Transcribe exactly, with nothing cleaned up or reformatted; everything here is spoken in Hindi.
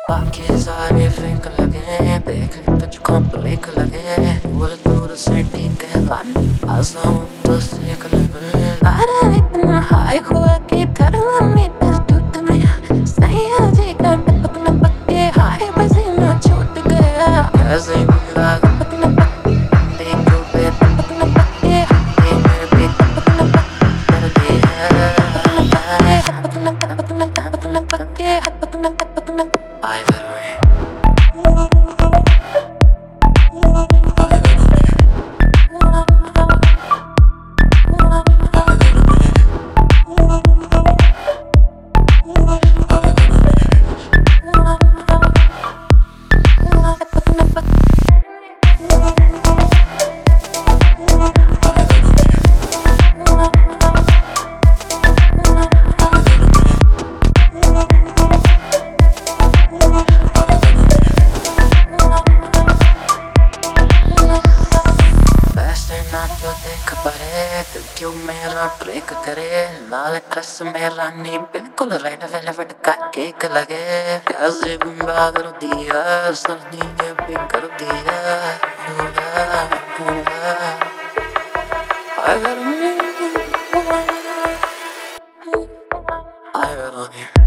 बाकी सारे फेंक लगे, देखने तुझको ब्रेक लगे, दूर दूर से ठीक है बानी, आसान तो सीख लगे। अरे इतना हाई हुआ कि थर्मामीटर टूट गया, सही जी का अपना पक्के हाई पसीना छूट गया। कैसे मिला अपना पक्के देखो पे अपना पक्के हाथी में भी अपना पक्के कर दिया। अपना अपना अपना पक्के अपना अपना I will जो देख पड़े तो क्यों मेरा ब्रेक करे, लाल ड्रेस में रानी बिल्कुल रेड वेलवेट का केक लगे। कैसे गुंगा कर दिया सर्दी ने भी कर दिया पूरा पूरा। अगर मैं अगर मैं